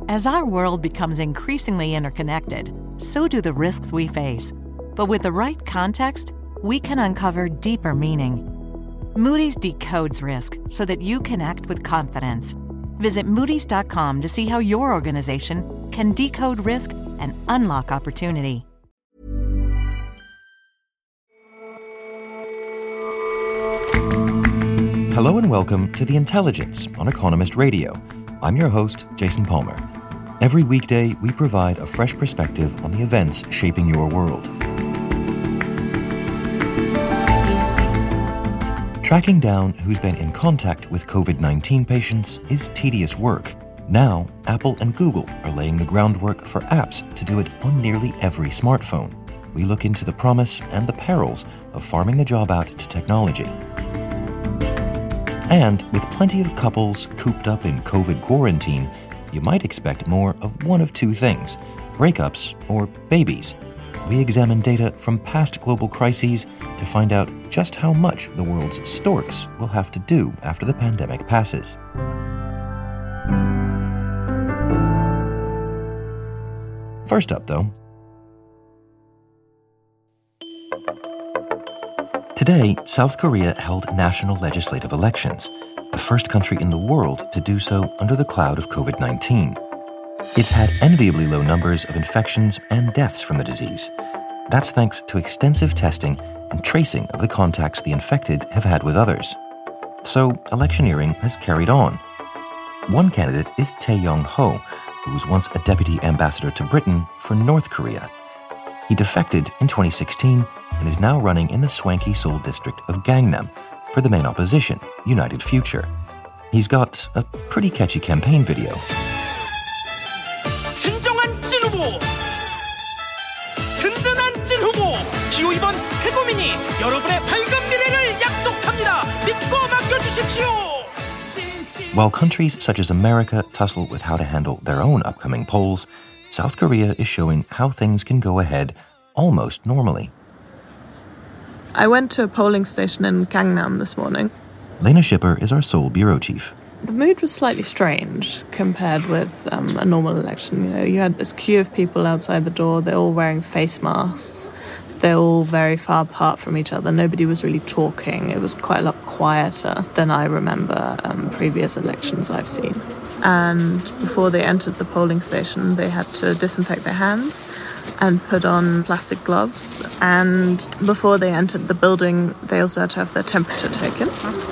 As our world becomes increasingly interconnected, so do the risks we face. But with the right context, we can uncover deeper meaning. Moody's decodes risk so that you can act with confidence. Visit Moody's.com to see how your organization can decode risk and unlock opportunity. Hello and welcome to The Intelligence on Economist Radio. I'm your host, Jason Palmer. Every weekday, we provide a fresh perspective on the events shaping your world. Tracking down who's been in contact with COVID-19 patients is tedious work. Now, Apple and Google are laying the groundwork for apps to do it on nearly every smartphone. We look into the promise and the perils of farming the job out to technology. And with plenty of couples cooped up in COVID quarantine, you might expect more of one of two things: breakups or babies. We examine data from past global crises to find out just how much the world's storks will have to do after the pandemic passes. First up, though. Today, South Korea held national legislative elections, the first country in the world to do so under the cloud of COVID-19. It's had enviably low numbers of infections and deaths from the disease. That's thanks to extensive testing and tracing of the contacts the infected have had with others. So, electioneering has carried on. One candidate is Tae Yong-ho, who was once a deputy ambassador to Britain for North Korea. He defected in 2016 and is now running in the swanky Seoul district of Gangnam for the main opposition, United Future. He's got a pretty catchy campaign video. 진정한 찐 후보! 든든한 찐 후보! 기호 2번 태고민이 여러분의 밝은 미래를 약속합니다. 믿고 맡겨주십시오! While countries such as America tussle with how to handle their own upcoming polls, South Korea is showing how things can go ahead almost normally. I went to a polling station in Gangnam this morning. Lena Schipper is our Seoul bureau chief. The mood was slightly strange compared with a normal election. You know, you had this queue of people outside the door. They're all wearing face masks. They're all very far apart from each other. Nobody was really talking. It was quite a lot quieter than I remember previous elections I've seen. And before they entered the polling station, they had to disinfect their hands and put on plastic gloves. And before they entered the building, they also had to have their temperature taken.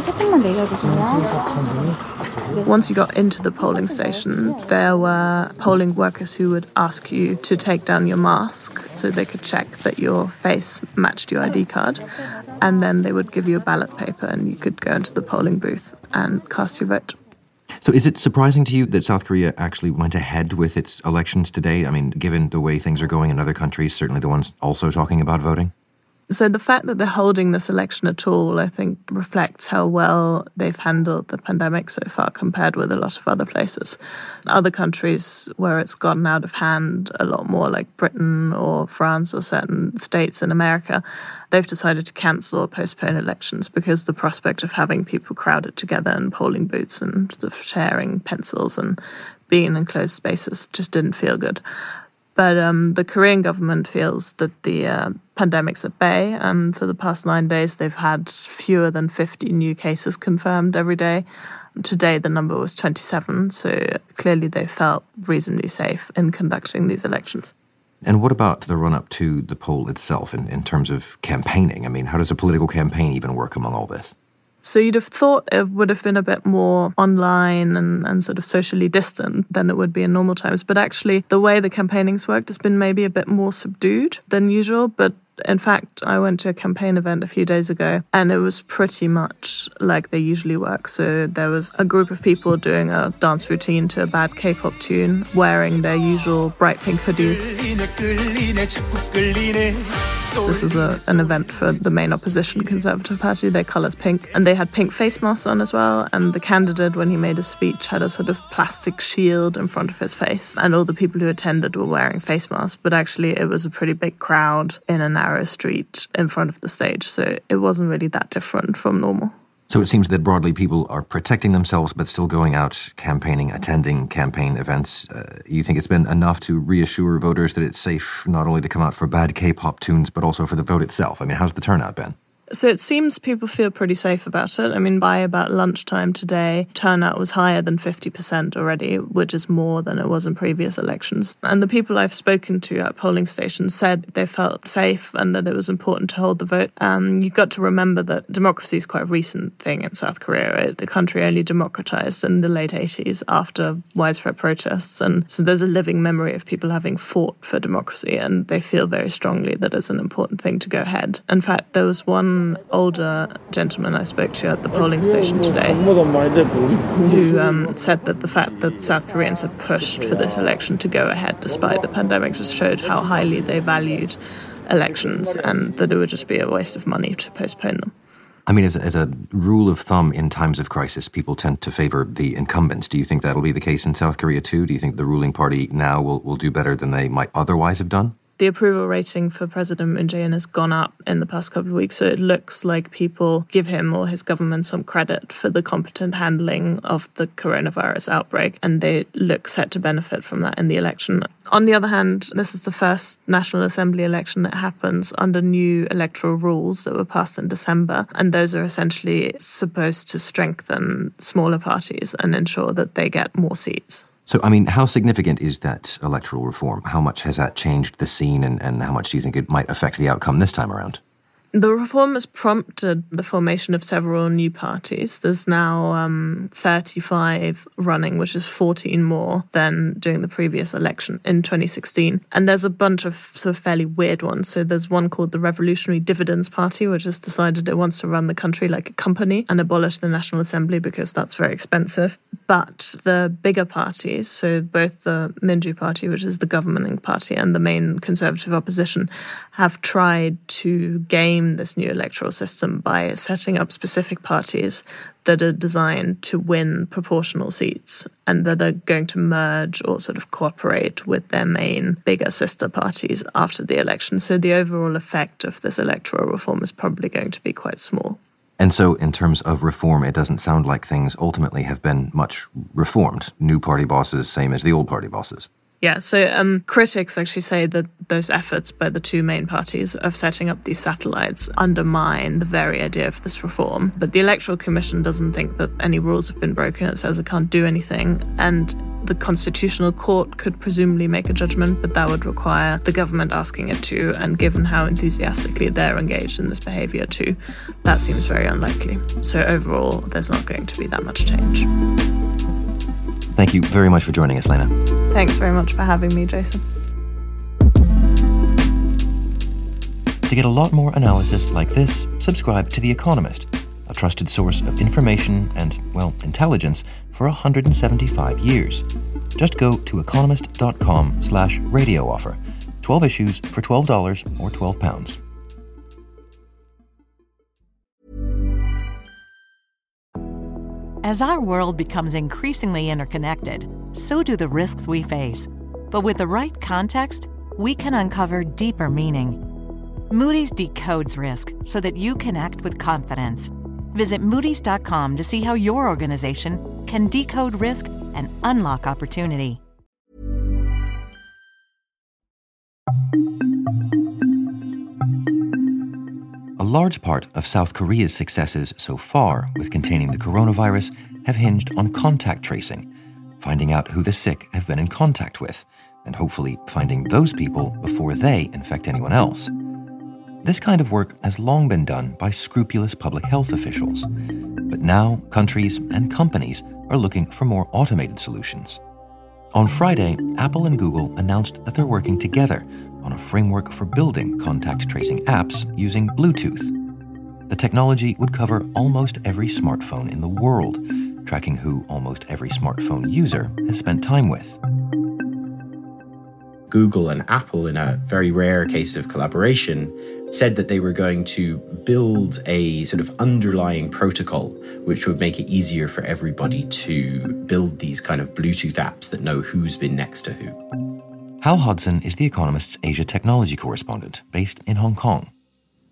Once you got into the polling station, there were polling workers who would ask you to take down your mask so they could check that your face matched your ID card. And then they would give you a ballot paper and you could go into the polling booth and cast your vote. So is it surprising to you that South Korea actually went ahead with its elections today? I mean, given the way things are going in other countries, certainly the ones also talking about voting? So the fact that they're holding this election at all, I think, reflects how well they've handled the pandemic so far compared with a lot of other places. Other countries where it's gotten out of hand a lot more, like Britain or France or certain states in America, they've decided to cancel or postpone elections because the prospect of having people crowded together in polling booths and sort of sharing pencils and being in enclosed spaces just didn't feel good. But the Korean government feels that the pandemic's at bay. For the past 9 days, they've had fewer than 50 new cases confirmed every day. Today, the number was 27, so clearly they felt reasonably safe in conducting these elections. And what about the run-up to the poll itself in terms of campaigning? I mean, how does a political campaign even work among all this? So you'd have thought it would have been a bit more online and sort of socially distant than it would be in normal times. But actually, the way the campaigning's worked has been maybe a bit more subdued than usual. But in fact, I went to a campaign event a few days ago, and it was pretty much like they usually work. So there was a group of people doing a dance routine to a bad K-pop tune, wearing their usual bright pink hoodies. This was an event for the main opposition Conservative Party, their colour's pink. And they had pink face masks on as well. And the candidate, when he made his speech, had a sort of plastic shield in front of his face. And all the people who attended were wearing face masks. But actually, it was a pretty big crowd in a narrow street in front of the stage. So it wasn't really that different from normal. So it seems that broadly people are protecting themselves but still going out campaigning, attending campaign events. You think it's been enough to reassure voters that it's safe not only to come out for bad K-pop tunes but also for the vote itself? I mean, how's the turnout been? So it seems people feel pretty safe about it. I mean, by about lunchtime today, turnout was higher than 50% already, which is more than it was in previous elections. And the people I've spoken to at polling stations said they felt safe and that it was important to hold the vote. You've got to remember that democracy is quite a recent thing in South Korea. Right? The country only democratized in the late 80s after widespread protests. And so there's a living memory of people having fought for democracy, and they feel very strongly that it's an important thing to go ahead. In fact, there was one older gentleman I spoke to at the polling station today who said that the fact that South Koreans had pushed for this election to go ahead despite the pandemic just showed how highly they valued elections and that it would just be a waste of money to postpone them. I mean, as a rule of thumb, in times of crisis, people tend to favor the incumbents. Do you think that'll be the case in South Korea too? Do you think the ruling party now will do better than they might otherwise have done? The approval rating for President Moon Jae-in has gone up in the past couple of weeks, so it looks like people give him or his government some credit for the competent handling of the coronavirus outbreak, and they look set to benefit from that in the election. On the other hand, this is the first National Assembly election that happens under new electoral rules that were passed in December, and those are essentially supposed to strengthen smaller parties and ensure that they get more seats. So, I mean, how significant is that electoral reform? How much has that changed the scene, and how much do you think it might affect the outcome this time around? The reform has prompted the formation of several new parties. There's now 35 running, which is 14 more than during the previous election in 2016. And there's a bunch of sort of fairly weird ones. So there's one called the Revolutionary Dividends Party, which has decided it wants to run the country like a company and abolish the National Assembly because that's very expensive. But the bigger parties, so both the Minju Party, which is the governing party, and the main conservative opposition, have tried to game this new electoral system by setting up specific parties that are designed to win proportional seats and that are going to merge or sort of cooperate with their main bigger sister parties after the election. So the overall effect of this electoral reform is probably going to be quite small. And so in terms of reform, it doesn't sound like things ultimately have been much reformed. New party bosses, same as the old party bosses. Yeah, so critics actually say that those efforts by the two main parties of setting up these satellites undermine the very idea of this reform. But the Electoral Commission doesn't think that any rules have been broken. It says it can't do anything. And the Constitutional Court could presumably make a judgment, but that would require the government asking it to. And given how enthusiastically they're engaged in this behaviour too, that seems very unlikely. So overall, there's not going to be that much change. Thank you very much for joining us, Lena. Thanks very much for having me, Jason. To get a lot more analysis like this, subscribe to The Economist, a trusted source of information and, well, intelligence for 175 years. Just go to economist.com/radio offer. 12 issues for $12 or £12. As our world becomes increasingly interconnected, so do the risks we face. But with the right context, we can uncover deeper meaning. Moody's decodes risk so that you can act with confidence. Visit Moody's.com to see how your organization can decode risk and unlock opportunity. A large part of South Korea's successes so far with containing the coronavirus have hinged on contact tracing, finding out who the sick have been in contact with, and hopefully finding those people before they infect anyone else. This kind of work has long been done by scrupulous public health officials, but now countries and companies are looking for more automated solutions. On Friday, Apple and Google announced that they're working together on a framework for building contact tracing apps using Bluetooth. The technology would cover almost every smartphone in the world, tracking who almost every smartphone user has spent time with. Google and Apple, in a very rare case of collaboration, said that they were going to build a sort of underlying protocol which would make it easier for everybody to build these kind of Bluetooth apps that know who's been next to who. Hal Hodson is The Economist's Asia technology correspondent, based in Hong Kong.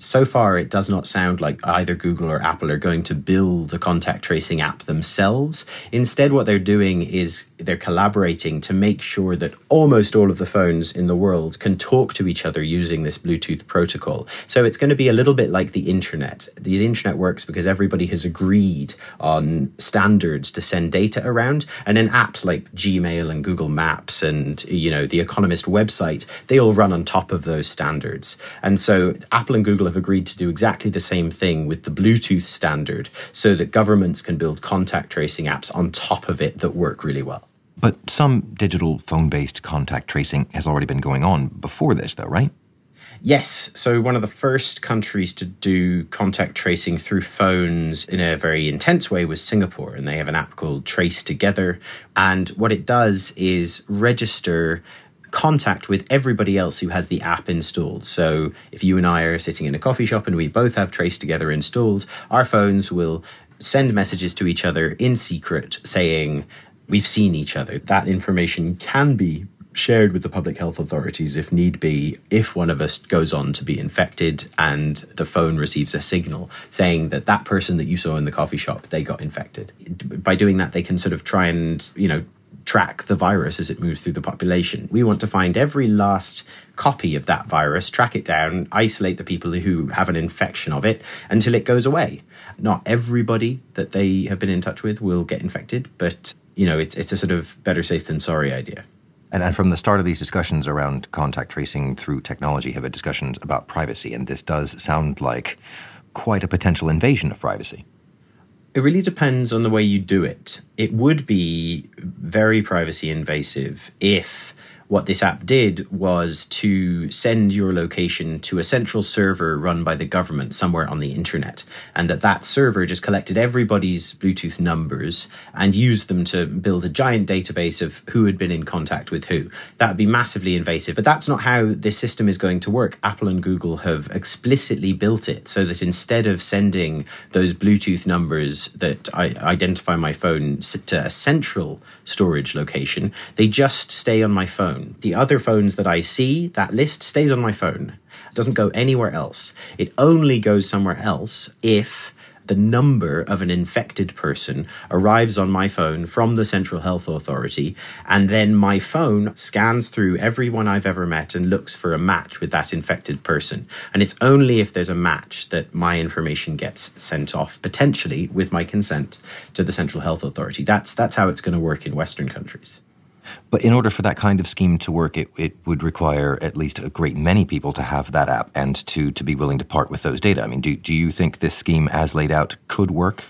So far, it does not sound like either Google or Apple are going to build a contact tracing app themselves. Instead, what they're doing is they're collaborating to make sure that almost all of the phones in the world can talk to each other using this Bluetooth protocol. So it's going to be a little bit like the internet. The internet works because everybody has agreed on standards to send data around. And then apps like Gmail and Google Maps and, the Economist website, they all run on top of those standards. And so Apple and Google have agreed to do exactly the same thing with the Bluetooth standard so that governments can build contact tracing apps on top of it that work really well. But some digital phone-based contact tracing has already been going on before this, though, right? Yes. So one of the first countries to do contact tracing through phones in a very intense way was Singapore, and they have an app called Trace Together. And what it does is register contact with everybody else who has the app installed. So if you and I are sitting in a coffee shop and we both have Trace Together installed, our phones will send messages to each other in secret saying, we've seen each other. That information can be shared with the public health authorities if need be, if one of us goes on to be infected and the phone receives a signal saying that that person that you saw in the coffee shop, they got infected. By doing that, they can sort of try and, track the virus as it moves through the population. We want to find every last copy of that virus, track it down, isolate the people who have an infection of it until it goes away. Not everybody that they have been in touch with will get infected, but, it's a sort of better safe than sorry idea. And from the start of these discussions around contact tracing through technology have had discussions about privacy, and this does sound like quite a potential invasion of privacy. It really depends on the way you do it. It would be very privacy invasive if what this app did was to send your location to a central server run by the government somewhere on the internet, and that server just collected everybody's Bluetooth numbers and used them to build a giant database of who had been in contact with who. That would be massively invasive, but that's not how this system is going to work. Apple and Google have explicitly built it so that instead of sending those Bluetooth numbers that identify my phone to a central storage location, they just stay on my phone. The other phones that I see, that list stays on my phone. It doesn't go anywhere else. It only goes somewhere else if the number of an infected person arrives on my phone from the Central Health Authority, and then my phone scans through everyone I've ever met and looks for a match with that infected person. And it's only if there's a match that my information gets sent off, potentially with my consent, to the Central Health Authority. That's how it's going to work in Western countries. But in order for that kind of scheme to work, it would require at least a great many people to have that app and to be willing to part with those data. I mean, do you think this scheme as laid out could work?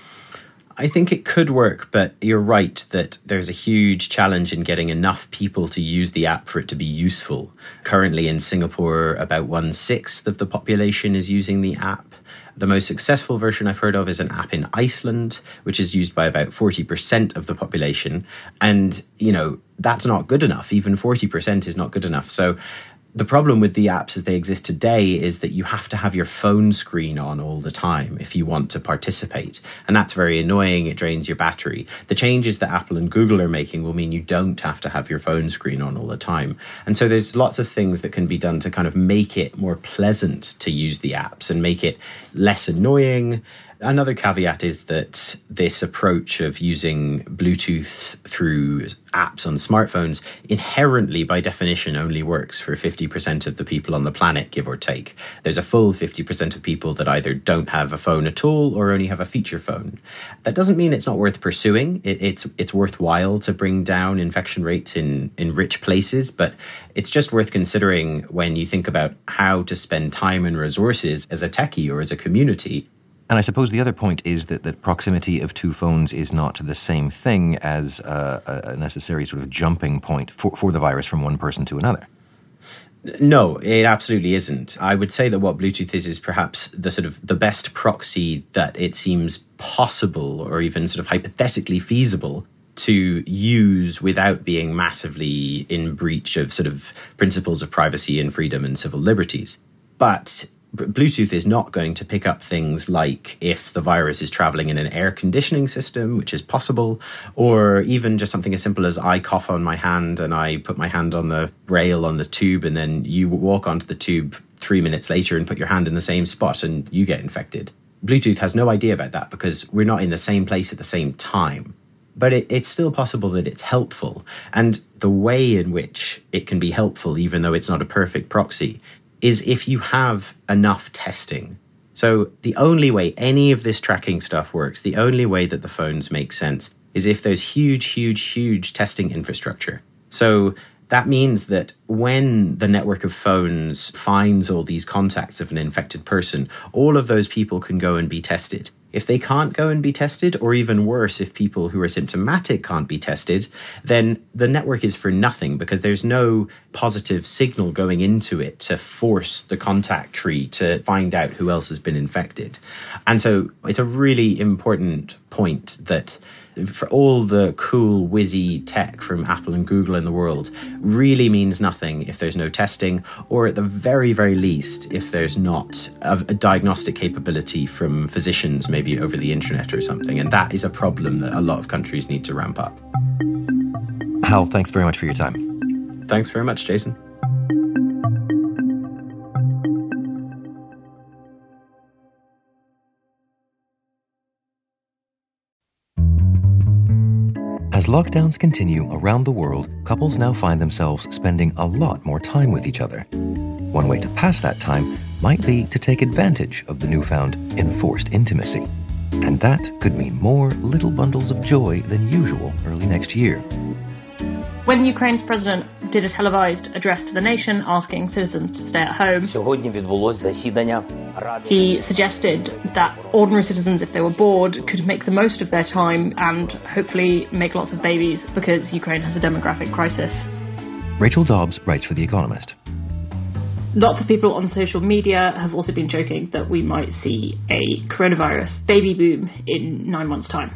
I think it could work, but you're right that there's a huge challenge in getting enough people to use the app for it to be useful. Currently in Singapore, about 1/6 of the population is using the app. The most successful version I've heard of is an app in Iceland, which is used by about 40% of the population. And, that's not good enough. Even 40% is not good enough. So the problem with the apps as they exist today is that you have to have your phone screen on all the time if you want to participate. And that's very annoying. It drains your battery. The changes that Apple and Google are making will mean you don't have to have your phone screen on all the time. And so there's lots of things that can be done to kind of make it more pleasant to use the apps and make it less annoying. Another caveat is that this approach of using Bluetooth through apps on smartphones inherently, by definition, only works for 50% of the people on the planet, give or take. There's a full 50% of people that either don't have a phone at all or only have a feature phone. That doesn't mean it's not worth pursuing. It's worthwhile to bring down infection rates in rich places, but it's just worth considering when you think about how to spend time and resources as a techie or as a community. And I suppose the other point is that proximity of two phones is not the same thing as a necessary sort of jumping point for the virus from one person to another. No, it absolutely isn't. I would say that what Bluetooth is perhaps the best proxy that it seems possible or even sort of hypothetically feasible to use without being massively in breach of sort of principles of privacy and freedom and civil liberties. But Bluetooth is not going to pick up things like if the virus is traveling in an air conditioning system, which is possible, or even just something as simple as I cough on my hand and I put my hand on the rail on the tube and then you walk onto the tube 3 minutes later and put your hand in the same spot and you get infected. Bluetooth has no idea about that because we're not in the same place at the same time. But it's still possible that it's helpful. And the way in which it can be helpful, even though it's not a perfect proxy, is if you have enough testing. So the only way any of this tracking stuff works, the only way that the phones make sense, is if there's huge testing infrastructure. So that means that when the network of phones finds all these contacts of an infected person, all of those people can go and be tested. If they can't go and be tested, or even worse, if people who are symptomatic can't be tested, then the network is for nothing because there's no positive signal going into it to force the contact tree to find out who else has been infected. And so it's a really important point that for all the cool, whizzy tech from Apple and Google in the world really means nothing if there's no testing, or at the very, very least, if there's not a diagnostic capability from physicians, maybe over the internet or something. And that is a problem that a lot of countries need to ramp up. Hal, thanks very much for your time. Thanks very much, Jason. As lockdowns continue around the world, couples now find themselves spending a lot more time with each other. One way to pass that time might be to take advantage of the newfound enforced intimacy. And that could mean more little bundles of joy than usual early next year. When Ukraine's president did a televised address to the nation asking citizens to stay at home, he suggested that ordinary citizens, if they were bored, could make the most of their time and hopefully make lots of babies because Ukraine has a demographic crisis. Rachel Dobbs writes for The Economist. Lots of people on social media have also been joking that we might see a coronavirus baby boom in 9 months' time.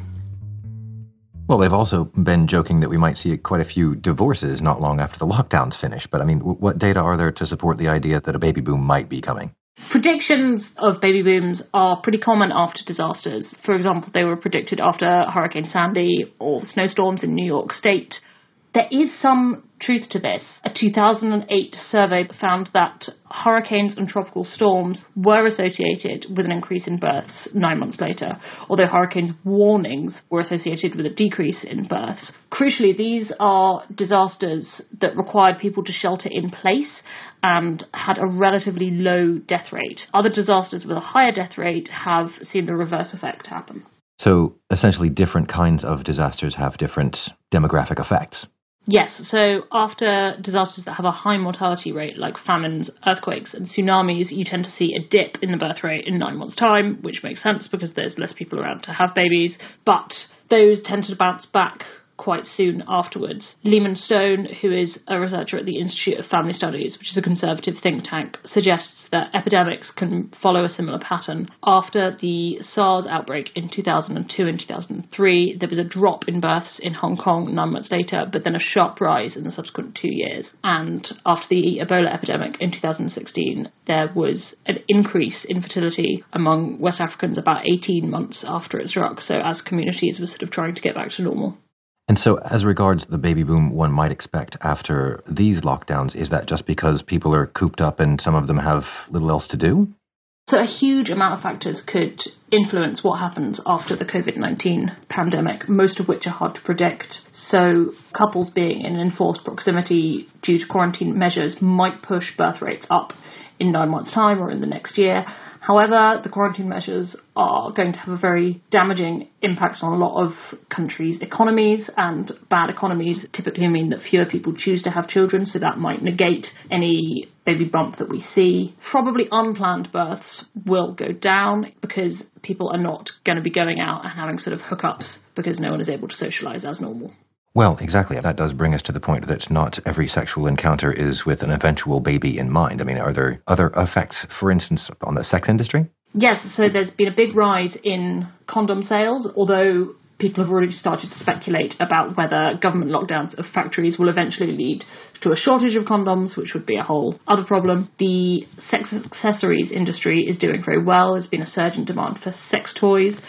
Well, they've also been joking that we might see quite a few divorces not long after the lockdowns finish. But I mean, what data are there to support the idea that a baby boom might be coming? Predictions of baby booms are pretty common after disasters. For example, they were predicted after Hurricane Sandy or snowstorms in New York State. There is some truth to this. A 2008 survey found that hurricanes and tropical storms were associated with an increase in births 9 months later, although hurricanes warnings were associated with a decrease in births. Crucially, these are disasters that required people to shelter in place and had a relatively low death rate. Other disasters with a higher death rate have seen the reverse effect happen. So essentially different kinds of disasters have different demographic effects. Yes, so after disasters that have a high mortality rate, like famines, earthquakes and tsunamis, you tend to see a dip in the birth rate in 9 months' time, which makes sense because there's less people around to have babies, but those tend to bounce back quite soon afterwards. Lehman Stone, who is a researcher at the Institute of Family Studies, which is a conservative think tank, suggests that epidemics can follow a similar pattern. After the SARS outbreak in 2002 and 2003, there was a drop in births in Hong Kong 9 months later, but then a sharp rise in the subsequent 2 years. And after the Ebola epidemic in 2016, there was an increase in fertility among West Africans about 18 months after it struck, so as communities were sort of trying to get back to normal. And so as regards the baby boom one might expect after these lockdowns, is that just because people are cooped up and some of them have little else to do? So a huge amount of factors could influence what happens after the COVID-19 pandemic, most of which are hard to predict. So couples being in enforced proximity due to quarantine measures might push birth rates up in 9 months' time or in the next year. However, the quarantine measures are going to have a very damaging impact on a lot of countries' economies, and bad economies typically mean that fewer people choose to have children, so that might negate any baby bump that we see. Probably unplanned births will go down because people are not going to be going out and having sort of hookups because no one is able to socialise as normal. Well, exactly. That does bring us to the point that not every sexual encounter is with an eventual baby in mind. I mean, are there other effects, for instance, on the sex industry? Yes, so there's been a big rise in condom sales, although people have already started to speculate about whether government lockdowns of factories will eventually lead to a shortage of condoms, which would be a whole other problem. The sex accessories industry is doing very well. There's been a surge in demand for sex toys.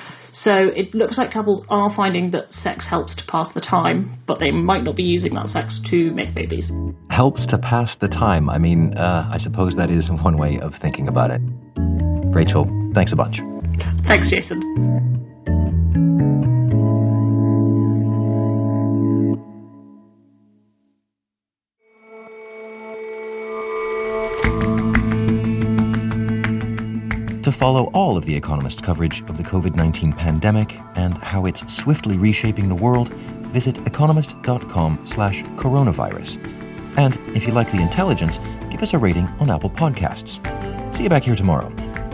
So it looks like couples are finding that sex helps to pass the time, but they might not be using that sex to make babies. Helps to pass the time. I mean, I suppose that is one way of thinking about it. Rachel, thanks a bunch. Thanks, Jason. To follow all of The Economist coverage of the COVID-19 pandemic and how it's swiftly reshaping the world, visit economist.com/coronavirus. And if you like The Intelligence, give us a rating on Apple Podcasts. See you back here tomorrow.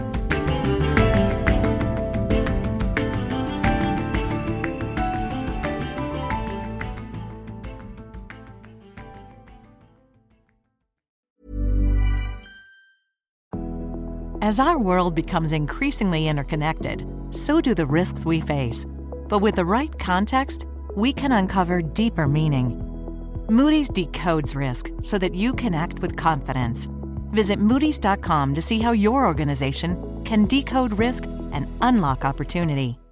As our world becomes increasingly interconnected, so do the risks we face. But with the right context, we can uncover deeper meaning. Moody's decodes risk so that you can act with confidence. Visit Moody's.com to see how your organization can decode risk and unlock opportunity.